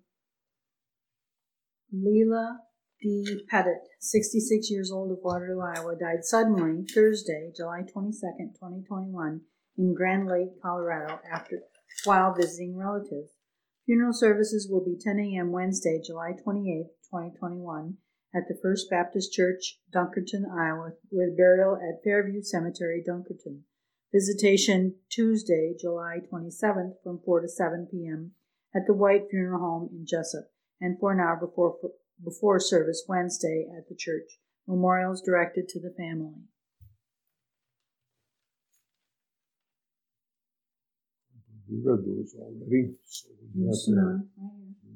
Leela D. Pettit, sixty-six years old, of Waterloo, Iowa, died suddenly Thursday, July twenty-second, twenty twenty-one, in Grand Lake, Colorado, after while visiting relatives. Funeral services will be ten a.m. Wednesday, July twenty-eighth, twenty twenty-one, at the First Baptist Church, Dunkerton, Iowa, with burial at Fairview Cemetery, Dunkerton. Visitation Tuesday, July twenty-seventh, from four to seven p.m. at the White Funeral Home in Jessup, and for an hour before, before service Wednesday at the church. Memorials directed to the family. We read those already. So we got Yes, there. right.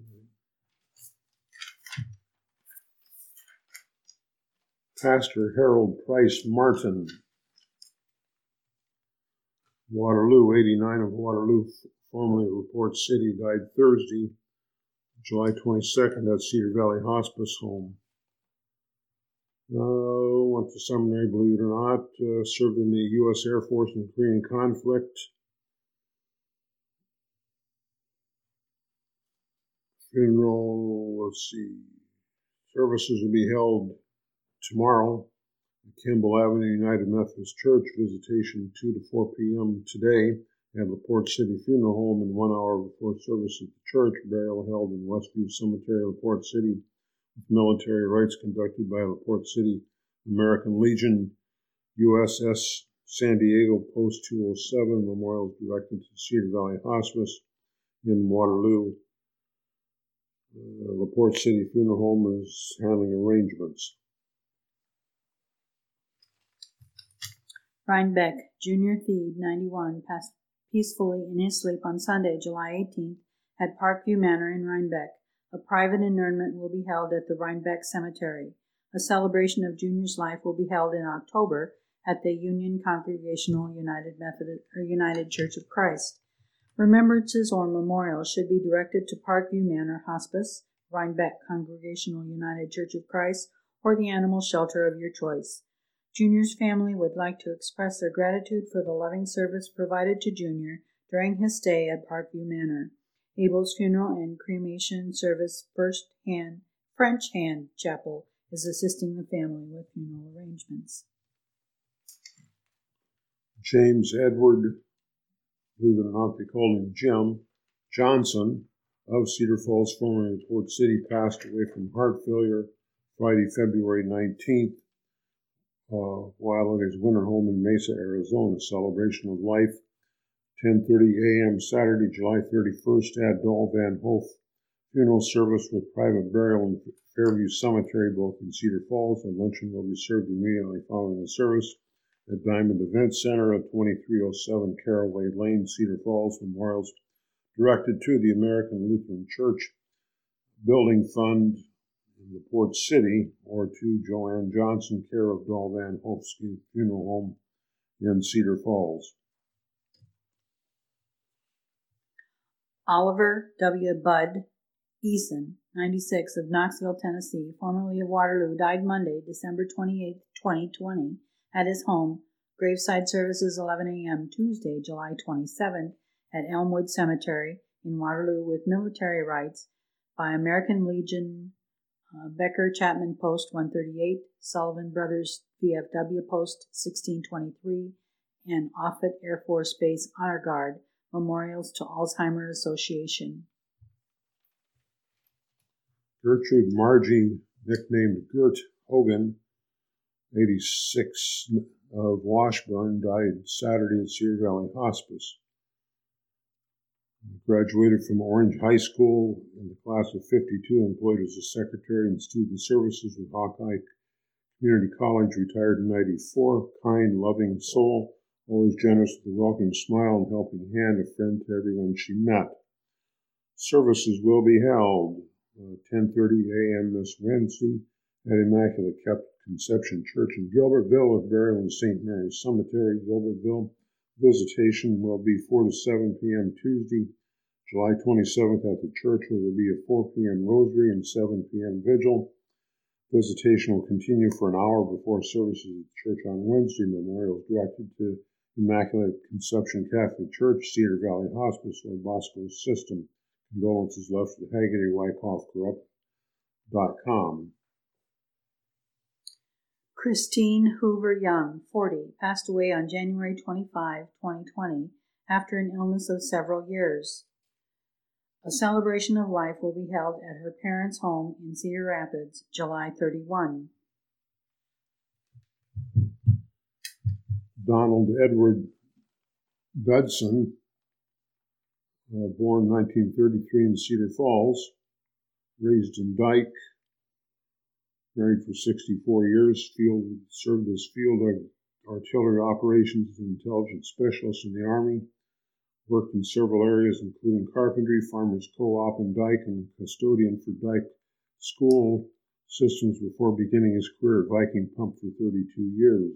Pastor Harold Price Martin, Waterloo, eighty-nine, of Waterloo, formerly of LaPorte City, died Thursday, July twenty-second, at Cedar Valley Hospice Home. Uh, went to seminary, believe it or not. Uh, served in the U S Air Force in the Korean conflict. Funeral, let's see, services will be held tomorrow at Kimball Avenue United Methodist Church. Visitation two to four p.m. today at LaPorte City Funeral Home, and one hour before service at the church. Burial held in Westview Cemetery, LaPorte City, with military rites conducted by LaPorte City American Legion, U S S San Diego Post two oh seven. Memorials directed to Cedar Valley Hospice in Waterloo. Uh, LaPorte City Funeral Home is handling arrangements. Rhinebeck, Junior Theed, ninety-one, passed peacefully in his sleep on Sunday, July eighteenth, at Parkview Manor in Rhinebeck. A private interment will be held at the Rhinebeck Cemetery. A celebration of Junior's life will be held in October at the Union Congregational United Methodist or United Church of Christ. Remembrances or memorials should be directed to Parkview Manor Hospice, Rhinebeck Congregational United Church of Christ, or the animal shelter of your choice. Junior's family would like to express their gratitude for the loving service provided to Junior during his stay at Parkview Manor. Abel's funeral and cremation service first hand French Hand Chapel is assisting the family with funeral arrangements. James Edward, believe it or not, they called him Jim, Johnson of Cedar Falls, formerly Port City, passed away from heart failure Friday, February nineteenth, uh, while at his winter home in Mesa, Arizona. Celebration of life, ten thirty a.m. Saturday, July thirty-first, at Dol Van Hof funeral service with private burial in Fairview Cemetery, both in Cedar Falls. The luncheon will be served immediately following the service at Diamond Event Center at twenty-three oh seven Caraway Lane, Cedar Falls. Memorials directed to the American Lutheran Church Building Fund in the Port City, or to Joanne Johnson, care of Dol Van Hofsky Funeral Home in Cedar Falls. Oliver W. Bud Eason, ninety-six, of Knoxville, Tennessee, formerly of Waterloo, died Monday, December twenty-eighth, twenty twenty, at his home. Graveside services eleven a.m. Tuesday, July twenty-seventh, at Elmwood Cemetery in Waterloo with military rites by American Legion, uh, Becker Chapman Post one thirty-eight, Sullivan Brothers V F W Post sixteen twenty-three, and Offutt Air Force Base Honor Guard. Memorials to Alzheimer's Association. Gertrude Margie, nicknamed Gert Hogan, eighty-six, of Washburn, died Saturday at Cedar Valley Hospice. Graduated from Orange High School in the class of fifty-two, employed as a secretary in student services with Hawkeye Community College, retired in ninety-four. Kind, loving soul, always generous with a welcoming smile and helping hand, a friend to everyone she met. Services will be held uh, ten thirty a.m. this Wednesday at Immaculate Conception Church in Gilbertville, with burial in Saint Mary's Cemetery, Gilbertville. Visitation will be four to seven p.m. Tuesday, July twenty-seventh, at the church, where there will be a four p.m. rosary and seven p.m. vigil. Visitation will continue for an hour before services at the church on Wednesday. Memorials directed to Immaculate Conception Catholic Church, Cedar Valley Hospice, or Bosco System. Condolences left at Haggerty Wyckoff Corrupt dot com. Christine Hoover Young, forty, passed away on January twenty-fifth, twenty twenty, after an illness of several years. A celebration of life will be held at her parents' home in Cedar Rapids, July thirty-first. Donald Edward Dudson, uh, born nineteen thirty-three in Cedar Falls, raised in Dyke, married for sixty-four years, field, served as field artillery operations and intelligence specialist in the Army, worked in several areas including carpentry, farmers co-op in Dyke, and custodian for Dyke school systems before beginning his career at Viking Pump for thirty-two years.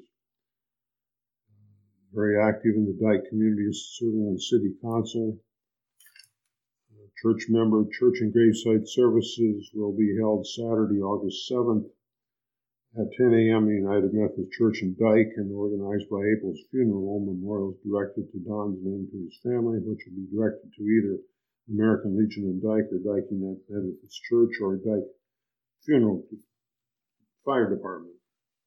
Very active in the Dyke community, serving on city council. Church member. Church and graveside services will be held Saturday, August seventh at ten a.m. at United Methodist Church in Dyke, and organized by April's Funeral Home. Memorials directed to Don's name to his family, which will be directed to either American Legion in Dyke or Dyke United Methodist Church or Dyke Funeral Fire Department.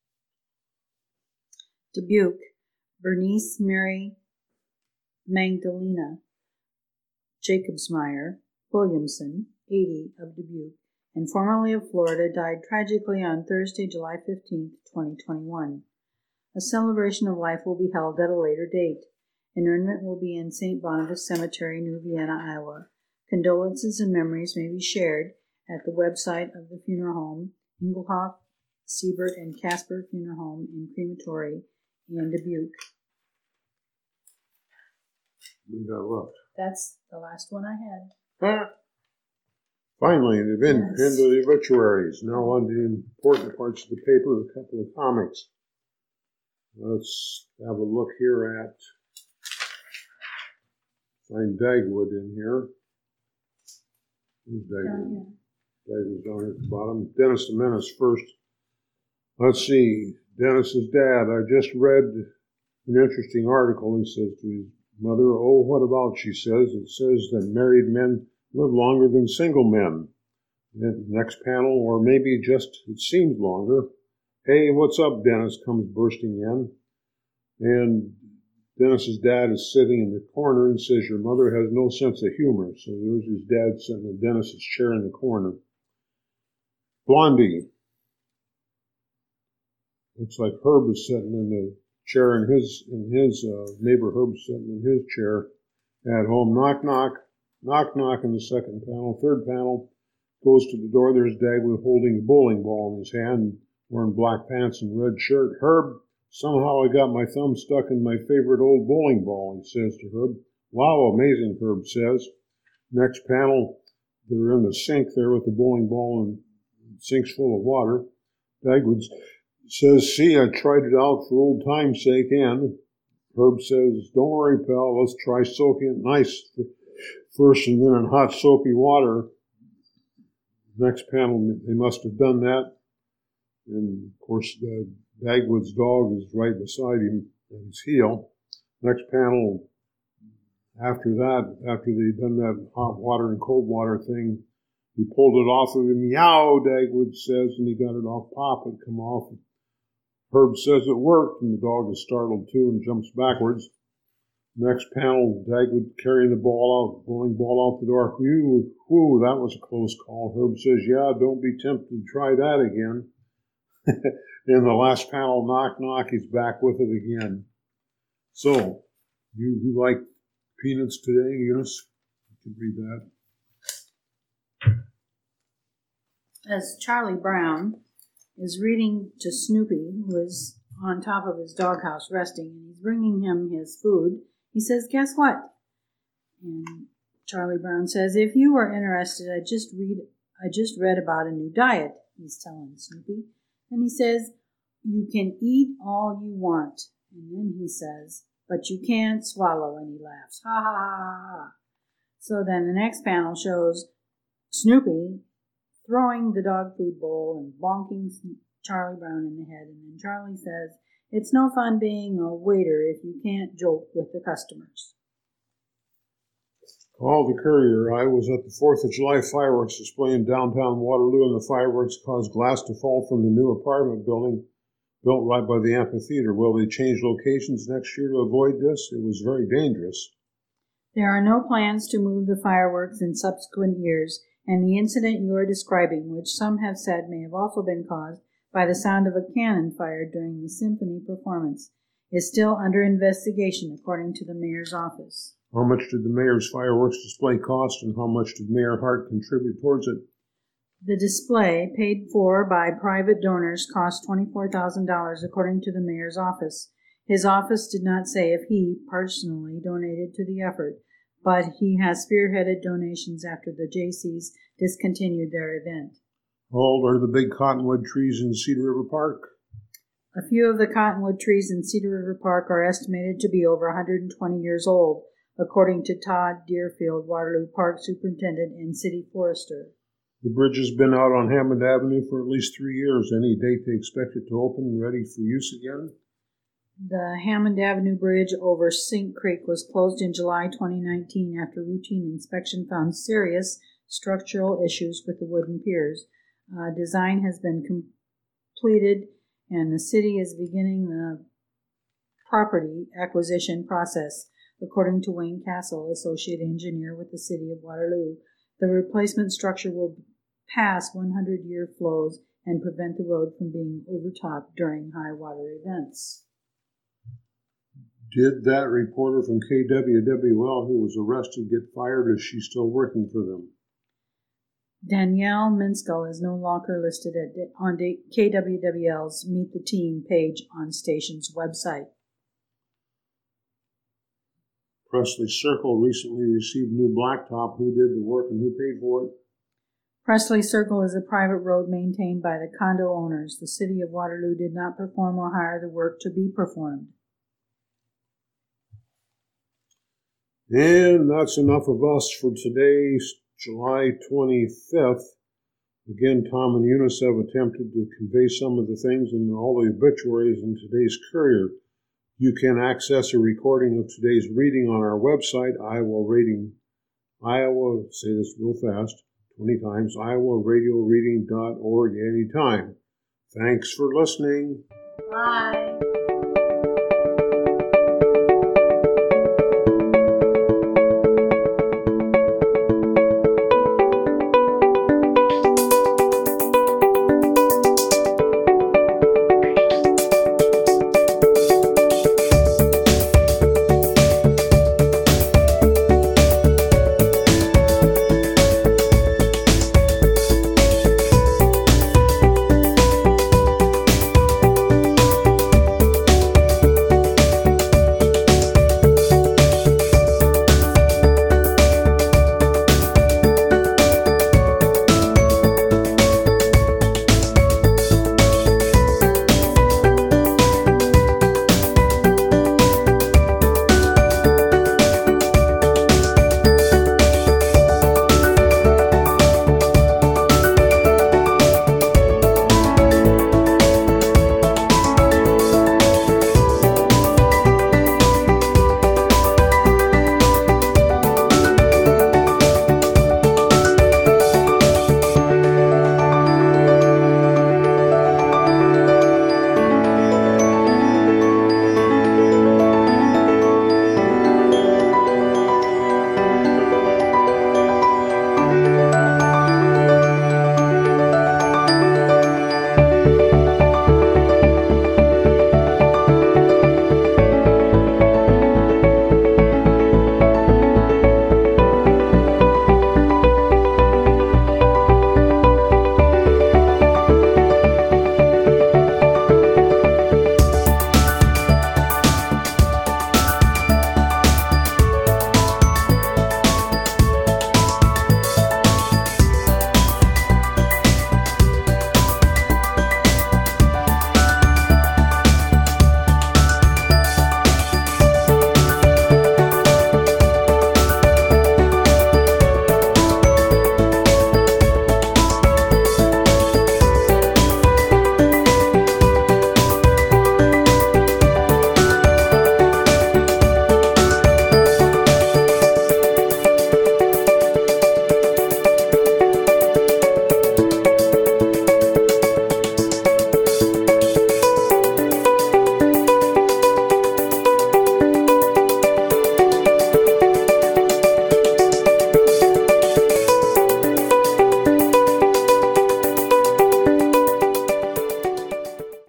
Dubuque, Bernice Mary Magdalena Jacobsmeyer Williamson, eighty, of Dubuque, and formerly of Florida, died tragically on Thursday, July fifteenth, twenty twenty-one. A celebration of life will be held at a later date. Interment will be in Saint Boniface Cemetery, New Vienna, Iowa. Condolences and memories may be shared at the website of the funeral home, Engelhoff, Siebert, and Casper Funeral Home and Crematory in Dubuque. We got left. That's the last one I had. Huh? Finally, the event, Yes. end of the obituaries. Now on to the important parts of the paper, a couple of comics. Let's have a look here at, find Dagwood in here. Who's Dagwood? Dagwood's down here at the bottom. Dennis the Menace first. Let's see. Dennis's dad. I just read an interesting article. He says to his mother, "Oh, what about?" she says. "It says that married men live longer than single men." The next panel, or maybe just it seems longer. "Hey, what's up?" Dennis comes bursting in. And Dennis's dad is sitting in the corner and says, "Your mother has no sense of humor." So there's his dad sitting in Dennis's chair in the corner. Blondie. Looks like Herb is sitting in the chair in his in his uh, neighbor Herb's sitting in his chair at home. Knock, knock, knock, knock in the second panel. Third panel, goes to the door. There's Dagwood holding a bowling ball in his hand, wearing black pants and red shirt. "Herb, somehow I got my thumb stuck in my favorite old bowling ball," he says to Herb. "Wow, amazing," Herb says. Next panel, they're in the sink there with the bowling ball, and the sink's full of water. Dagwood says, "See, I tried it out for old time's sake," and Herb says, "Don't worry, pal, let's try soaking it nice first and then in hot soapy water." Next panel, they must have done that. And, of course, uh, Dagwood's dog is right beside him at his heel. Next panel, after that, after they'd done that hot water and cold water thing, he pulled it off of him. "Meow," Dagwood says, and he got it off. Pop, it come off. Herb says it worked, and the dog is startled too and jumps backwards. Next panel, Dagwood carrying the ball out, bowling ball out the door. Whew, whew, that was a close call. Herb says, "Yeah, don't be tempted to try that again." In the last panel, knock, knock, he's back with it again. So, you you like Peanuts today, Eunice? You can read that. As Charlie Brown is reading to Snoopy, who is on top of his doghouse resting, and he's bringing him his food, he says, "Guess what?" And Charlie Brown says, "If you were interested, I just read I just read about a new diet," he's telling Snoopy. And he says, "You can eat all you want." And then he says, "But you can't swallow," and he laughs. Ha ha ha ha. So then the next panel shows Snoopy throwing the dog food bowl and bonking Charlie Brown in the head. And then Charlie says, "It's no fun being a waiter if you can't joke with the customers." Call the Courier. I was at the fourth of July fireworks display in downtown Waterloo, and the fireworks caused glass to fall from the new apartment building built right by the amphitheater. Will they change locations next year to avoid this? It was very dangerous. There are no plans to move the fireworks in subsequent years, and the incident you are describing, which some have said may have also been caused by the sound of a cannon fired during the symphony performance, is still under investigation, according to the mayor's office. How much did the mayor's fireworks display cost, and how much did Mayor Hart contribute towards it? The display, paid for by private donors, cost twenty-four thousand dollars, according to the mayor's office. His office did not say if he personally donated to the effort, but he has spearheaded donations after the J Cs discontinued their event. How old are the big cottonwood trees in Cedar River Park? A few of the cottonwood trees in Cedar River Park are estimated to be over one hundred twenty years old, according to Todd Deerfield, Waterloo Park Superintendent and City Forester. The bridge has been out on Hammond Avenue for at least three years. Any date they expect it to open and ready for use again? The Hammond Avenue Bridge over Sink Creek was closed in July twenty nineteen after routine inspection found serious structural issues with the wooden piers. Uh, design has been completed, and the city is beginning the property acquisition process, according to Wayne Castle, associate engineer with the city of Waterloo. The replacement structure will pass one hundred year flows and prevent the road from being overtopped during high water events. Did that reporter from K W W L who was arrested get fired, or is she still working for them? Danielle Minskell is no longer listed at, on K W W L's Meet the Team page on station's website. Presley Circle recently received new blacktop. Who did the work and who paid for it? Presley Circle is a private road maintained by the condo owners. The city of Waterloo did not perform or hire the work to be performed. And that's enough of us for today, July twenty-fifth. Again, Tom and Eunice have attempted to convey some of the things in all the obituaries in today's Courier. You can access a recording of today's reading on our website, Iowa Rating, Iowa, say this real fast, twenty times, iowa radio reading dot org anytime. Thanks for listening. Bye.